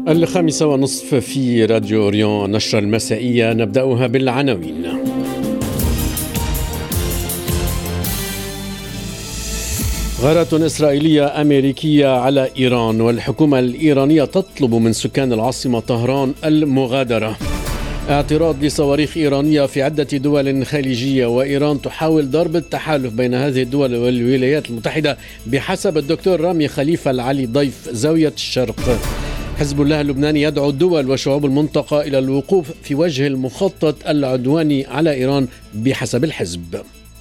5:30 في راديو أوريون، نشرة المسائية نبدأها بالعناوين. غارات إسرائيلية أمريكية على إيران، والحكومة الإيرانية تطلب من سكان العاصمة طهران المغادرة. اعتراض لصواريخ إيرانية في عدة دول خليجية، وإيران تحاول ضرب التحالف بين هذه الدول والولايات المتحدة بحسب الدكتور رامي خليفة العلي ضيف زاوية الشرق. حزب الله اللبناني يدعو الدول وشعوب المنطقة إلى الوقوف في وجه المخطط العدواني على إيران بحسب الحزب.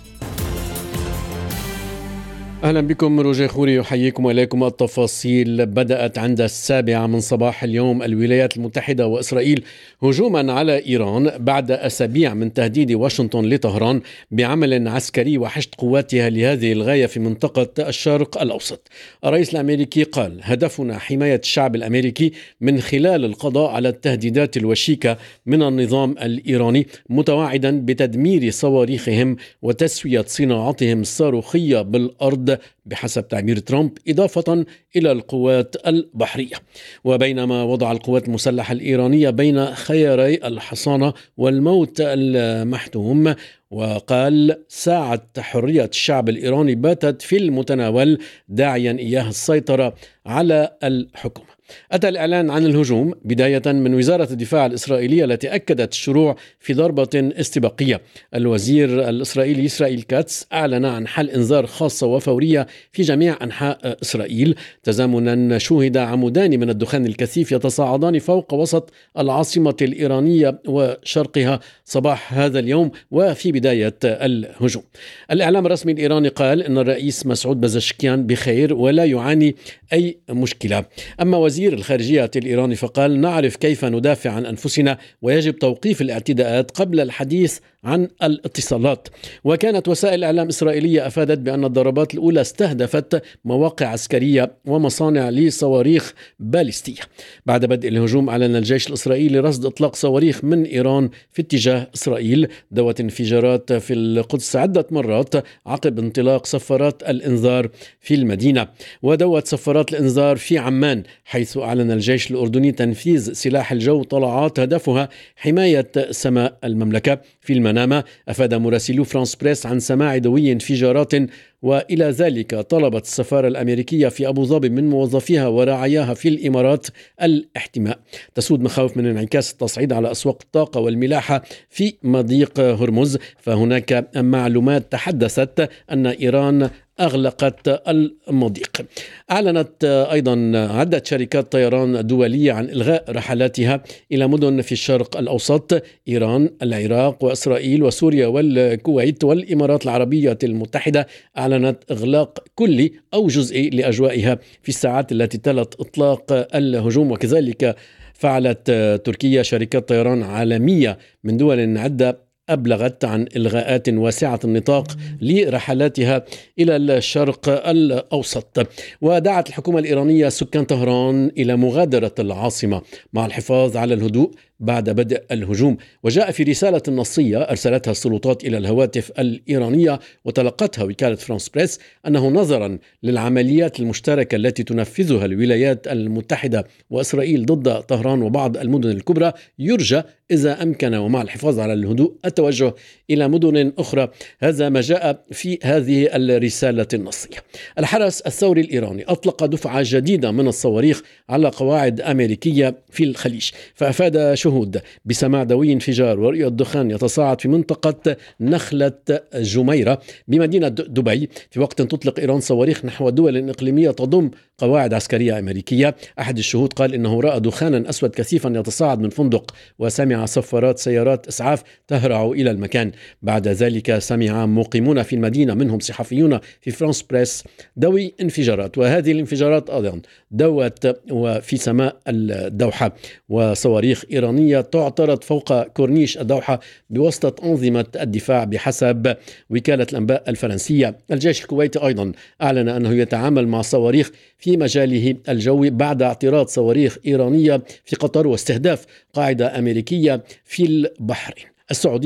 أهلا بكم، روجي خوري يحييكم وإليكم التفاصيل. بدأت عند 7 من صباح اليوم الولايات المتحدة وإسرائيل هجوما على إيران بعد أسابيع من تهديد واشنطن لطهران بعمل عسكري وحشد قواتها لهذه الغاية في منطقة الشرق الأوسط. الرئيس الأمريكي قال: هدفنا حماية الشعب الأمريكي من خلال القضاء على التهديدات الوشيكة من النظام الإيراني، متوعدا بتدمير صواريخهم وتسوية صناعتهم الصاروخية بالأرض بحسب تعبير ترامب، إضافة إلى القوات البحرية. وبينما وضع القوات المسلحة الإيرانية بين خياري الحصانة والموت المحتوم، وقال: ساعة حرية الشعب الإيراني باتت في المتناول، داعيا إياه السيطرة على الحكومة. أتى الإعلان عن الهجوم بداية من وزارة الدفاع الإسرائيلية التي أكدت الشروع في ضربة استباقية. الوزير الإسرائيلي إسرائيل كاتس أعلن عن حل إنذار خاصة وفورية في جميع أنحاء إسرائيل، تزامنا شوهد عمودان من الدخان الكثيف يتصاعدان فوق وسط العاصمة الإيرانية وشرقها صباح هذا اليوم وفي بداية الهجوم. الإعلام الرسمي الإيراني قال إن الرئيس مسعود بزشكيان بخير ولا يعاني أي مشكلة. أما وزير الخارجية الإيراني فقال: نعرف كيف ندافع عن أنفسنا ويجب توقيف الاعتداءات قبل الحديث عن الاتصالات. وكانت وسائل الإعلام الإسرائيلية أفادت بأن الضربات الأولى استهدفت مواقع عسكرية ومصانع لصواريخ باليستية. بعد بدء الهجوم أعلن الجيش الإسرائيلي رصد إطلاق صواريخ من إيران في اتجاه إسرائيل. دوت انفجارات في القدس عدة مرات عقب انطلاق صفارات الإنذار في المدينة. ودوت صفارات الإنذار في عمان، حيث أعلن الجيش الأردني تنفيذ سلاح الجو طلعات هدفها حماية سماء المملكة. في المنامة أفاد مراسلو فرانس بريس عن سماع دوي انفجارات، وإلى ذلك طلبت السفارة الأمريكية في أبو ظبي من موظفيها ورعاياها في الإمارات الاحتماء. تسود مخاوف من انعكاس التصعيد على أسواق الطاقة والملاحة في مضيق هرمز، فهناك معلومات تحدثت أن إيران أغلقت المضيق. أعلنت أيضا عدة شركات طيران دولية عن إلغاء رحلاتها إلى مدن في الشرق الأوسط: إيران، العراق وإسرائيل وسوريا والكويت والإمارات العربية المتحدة. أعلنت إغلاق كلي أو جزئي لأجوائها في الساعات التي تلت إطلاق الهجوم. وكذلك فعلت تركيا. شركات طيران عالمية من دول عدة أبلغت عن إلغاءات واسعة النطاق لرحلاتها إلى الشرق الأوسط. ودعت الحكومة الإيرانية سكان طهران إلى مغادرة العاصمة مع الحفاظ على الهدوء بعد بدء الهجوم. وجاء في رسالة نصية أرسلتها السلطات إلى الهواتف الإيرانية وتلقتها وكالة فرانس بريس أنه نظرا للعمليات المشتركة التي تنفذها الولايات المتحدة وإسرائيل ضد طهران وبعض المدن الكبرى، يرجى إذا أمكن ومع الحفاظ على الهدوء التوجه إلى مدن أخرى. هذا ما جاء في هذه الرسالة النصية. الحرس الثوري الإيراني أطلق دفعة جديدة من الصواريخ على قواعد أمريكية في الخليج، فأفاد شهود بسماع دوي انفجار ورؤية دخان يتصاعد في منطقة نخلة جميرة بمدينة دبي، في وقت تطلق إيران صواريخ نحو دول إقليمية تضم قواعد عسكرية أمريكية. أحد الشهود قال إنه رأى دخانا أسود كثيفا يتصاعد من فندق، وسمع صفارات سيارات إسعاف تهرع إلى المكان. بعد ذلك سمع مقيمون في المدينة منهم صحفيون في فرانس بريس دوي انفجارات، وهذه الانفجارات أيضا دوت وفي سماء الدوحة، وصواريخ إيرانية تعترض فوق كورنيش الدوحة بواسطة أنظمة الدفاع بحسب وكالة الأنباء الفرنسية. الجيش الكويتي أيضا أعلن أنه يتعامل مع صواريخ في مجاله الجوي بعد اعتراض صواريخ إيرانية في قطر واستهداف قاعدة أمريكية في البحرين. السعودية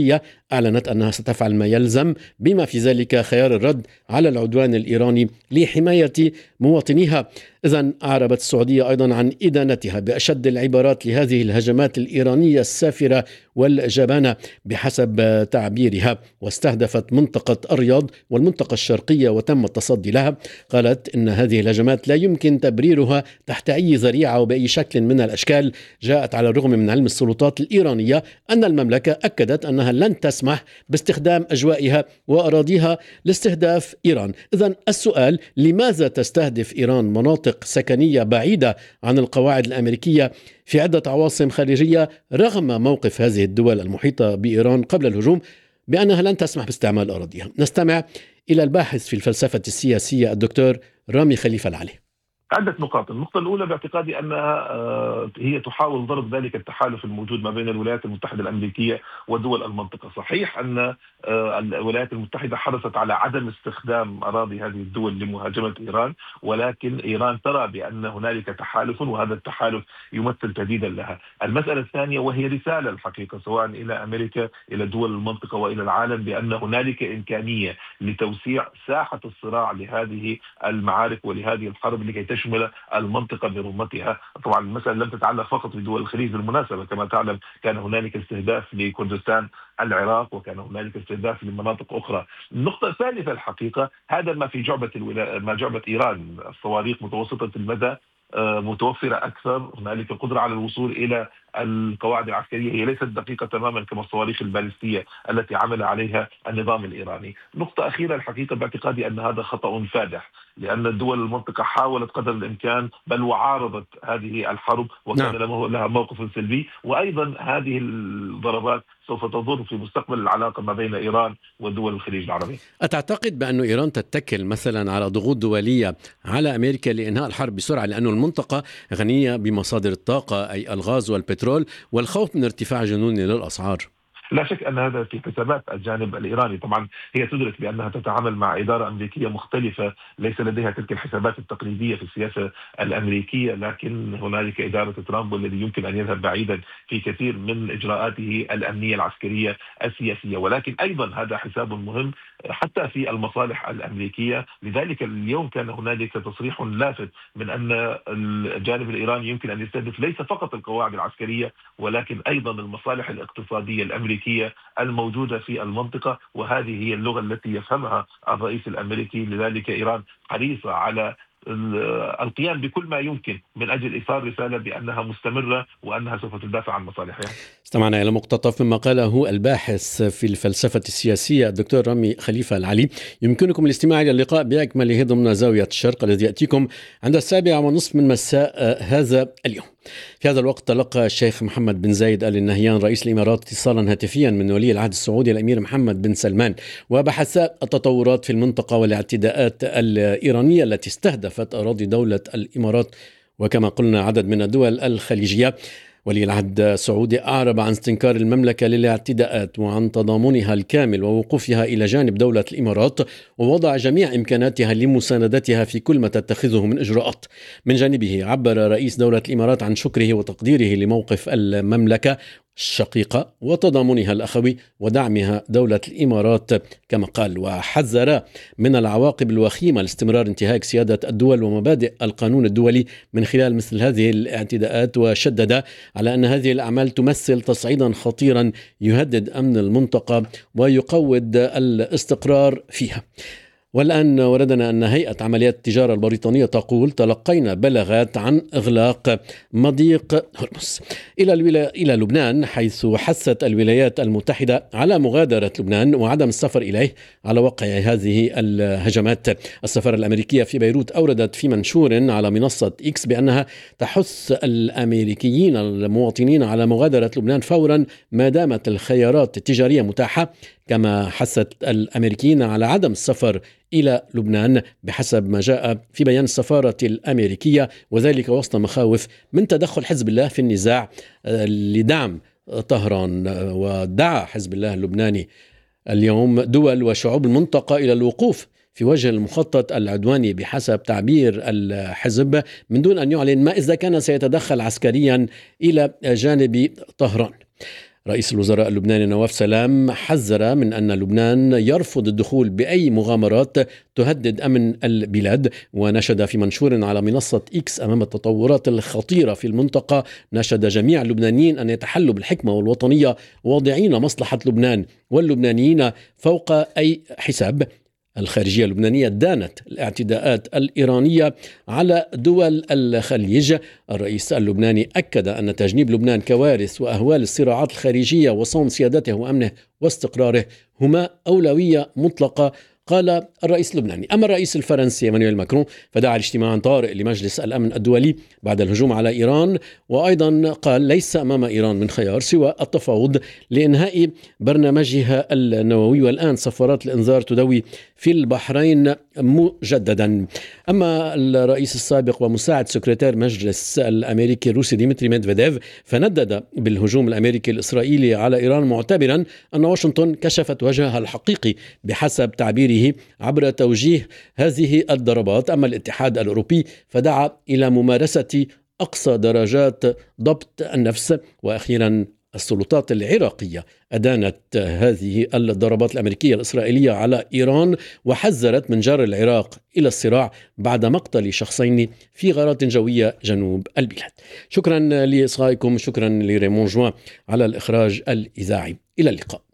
أعلنت أنها ستفعل ما يلزم بما في ذلك خيار الرد على العدوان الإيراني لحماية مواطنيها. إذن أعربت السعودية أيضا عن إدانتها بأشد العبارات لهذه الهجمات الإيرانية السافرة والجبانة بحسب تعبيرها، واستهدفت منطقة الرياض والمنطقة الشرقية وتم التصدي لها. قالت إن هذه الهجمات لا يمكن تبريرها تحت أي ذريعة وبأي شكل من الأشكال. جاءت على الرغم من علم السلطات الإيرانية أن المملكة أكدت أنها لن تسمح باستخدام أجوائها وأراضيها لاستهداف إيران. إذن السؤال: لماذا تستهدف إيران مناطق سكنية بعيدة عن القواعد الأمريكية في عدة عواصم خارجية رغم موقف هذه الدول المحيطة بإيران قبل الهجوم بأنها لن تسمح باستعمال أراضيها؟ نستمع إلى الباحث في الفلسفة السياسية الدكتور رامي خليفة العلي. عدة نقاط. النقطة الأولى باعتقادي أنها هي تحاول ضرب ذلك التحالف الموجود ما بين الولايات المتحدة الأمريكية ودول المنطقة. صحيح أن الولايات المتحدة حرصت على عدم استخدام أراضي هذه الدول لمهاجمة إيران، ولكن إيران ترى بأن هنالك تحالف وهذا التحالف يمثل تهديدا لها. المسألة الثانية وهي رسالة الحقيقة سواء إلى أمريكا إلى دول المنطقة وإلى العالم بأن هنالك إمكانية لتوسيع ساحة الصراع لهذه المعارك ولهذه الحرب لكي تشمل المنطقة برمتها. طبعا المسألة لم تتعلق فقط بدول الخليج، بالمناسبة كما تعلم كان هنالك استهداف لكردستان العراق وكان هنالك استهداف لمناطق أخرى. النقطة الثالثة الحقيقة هذا ما في جعبة إيران، الصواريخ متوسطة المدى متوفرة أكثر، هنالك قدرة على الوصول إلى القواعد العسكرية هي ليست دقيقة تماما كما الصواريخ البالستية التي عمل عليها النظام الإيراني. نقطة أخيرة الحقيقة باعتقادي أن هذا خطأ فادح، لأن الدول المنطقة حاولت قدر الإمكان بل وعارضت هذه الحرب وكان لها موقف سلبي، وأيضا هذه الضربات سوف تضر في مستقبل العلاقة ما بين إيران ودول الخليج العربي. أتعتقد بأن إيران تتكل مثلا على ضغوط دولية على أمريكا لإنهاء الحرب بسرعة، لأن المنطقة غنية بمصادر الطاقة أي الغاز والبترول، والخوف من ارتفاع جنوني للأسعار؟ لا شك أن هذا في حسابات الجانب الإيراني. طبعا هي تدرك بأنها تتعامل مع إدارة أمريكية مختلفة ليس لديها تلك الحسابات التقليدية في السياسة الأمريكية، لكن هنالك إدارة ترامب والذي يمكن أن يذهب بعيدا في كثير من إجراءاته الأمنية العسكرية السياسية، ولكن أيضا هذا حساب مهم حتى في المصالح الأمريكية. لذلك اليوم كان هنالك تصريح لافت من أن الجانب الإيراني يمكن أن يستهدف ليس فقط القواعد العسكرية ولكن أيضا المصالح الاقتصادية الأمريكية الموجودة في المنطقة، وهذه هي اللغة التي يفهمها الرئيس الأمريكي. لذلك إيران حريصة على القيام بكل ما يمكن من أجل إيصال رسالة بأنها مستمرة وأنها سوف تدافع عن مصالحها. استمعنا إلى مقتطف مما قاله الباحث في الفلسفة السياسية الدكتور رامي خليفة العلي. يمكنكم الاستماع إلى اللقاء بأكمله ضمن زاوية الشرق الذي يأتيكم عند 7:30 من مساء هذا اليوم. في هذا الوقت تلقى الشيخ محمد بن زايد آل نهيان رئيس الإمارات اتصالا هاتفيا من ولي العهد السعودي الأمير محمد بن سلمان، وبحث التطورات في المنطقة والاعتداءات الإيرانية التي استهدفت أراضي دولة الإمارات وكما قلنا عدد من الدول الخليجية. ولي العهد السعودي أعرب عن استنكار المملكة للاعتداءات وعن تضامنها الكامل ووقوفها إلى جانب دولة الإمارات، ووضع جميع إمكاناتها لمساندتها في كل ما تتخذه من إجراءات. من جانبه عبر رئيس دولة الإمارات عن شكره وتقديره لموقف المملكة الشقيقة وتضامنها الأخوي ودعمها دولة الإمارات كما قال، وحذر من العواقب الوخيمة لاستمرار انتهاك سيادة الدول ومبادئ القانون الدولي من خلال مثل هذه الاعتداءات، وشدد على أن هذه الأعمال تمثل تصعيدا خطيرا يهدد أمن المنطقة ويقوض الاستقرار فيها. والآن وردنا أن هيئة عمليات التجارة البريطانية تقول تلقينا بلاغات عن إغلاق مضيق هرمز. إلى لبنان، حيث حثت الولايات المتحدة على مغادرة لبنان وعدم السفر إليه على وقع هذه الهجمات. السفارة الأمريكية في بيروت أوردت في منشور على منصة إكس بأنها تحث الأمريكيين المواطنين على مغادرة لبنان فورا ما دامت الخيارات التجارية متاحة، كما حثت الأمريكيين على عدم السفر إلى لبنان بحسب ما جاء في بيان السفارة الأمريكية، وذلك وسط مخاوف من تدخل حزب الله في النزاع لدعم طهران. ودعا حزب الله اللبناني اليوم دول وشعوب المنطقة إلى الوقوف في وجه المخطط العدواني بحسب تعبير الحزب، من دون أن يعلن ما إذا كان سيتدخل عسكريا إلى جانب طهران. رئيس الوزراء اللبناني نواف سلام حذر من أن لبنان يرفض الدخول بأي مغامرات تهدد أمن البلاد، ونشد في منشور على منصة إكس أمام التطورات الخطيرة في المنطقة، نشد جميع اللبنانيين أن يتحلوا بالحكمة والوطنية واضعين مصلحة لبنان واللبنانيين فوق أي حساب. الخارجية اللبنانية دانت الاعتداءات الإيرانية على دول الخليج. الرئيس اللبناني أكد أن تجنيب لبنان كوارث وأهوال الصراعات الخارجية وصون سيادته وأمنه واستقراره هما أولوية مطلقة، قال الرئيس اللبناني. أما الرئيس الفرنسي إيمانويل ماكرون فدعا لاجتماع طارئ لمجلس الأمن الدولي بعد الهجوم على إيران، وأيضا قال ليس أمام إيران من خيار سوى التفاوض لإنهاء برنامجها النووي، والآن صفارات الإنذار تدوي في البحرين مجددا. أما الرئيس السابق ومساعد سكرتير مجلس الأمريكي الروسي ديمتري ميدفيديف فندد بالهجوم الأمريكي الإسرائيلي على إيران، معتبرا أن واشنطن كشفت وجهها الحقيقي بحسب تعبيره عبر توجيه هذه الضربات. أما الاتحاد الأوروبي فدعا إلى ممارسة أقصى درجات ضبط النفس. وأخيرا السلطات العراقية أدانت هذه الضربات الأمريكية الإسرائيلية على إيران، وحذرت من جر العراق إلى الصراع بعد مقتل شخصين في غارات جوية جنوب البلاد. شكرا لإصغائكم، شكرا لريمون جوان على الإخراج الإذاعي. إلى اللقاء.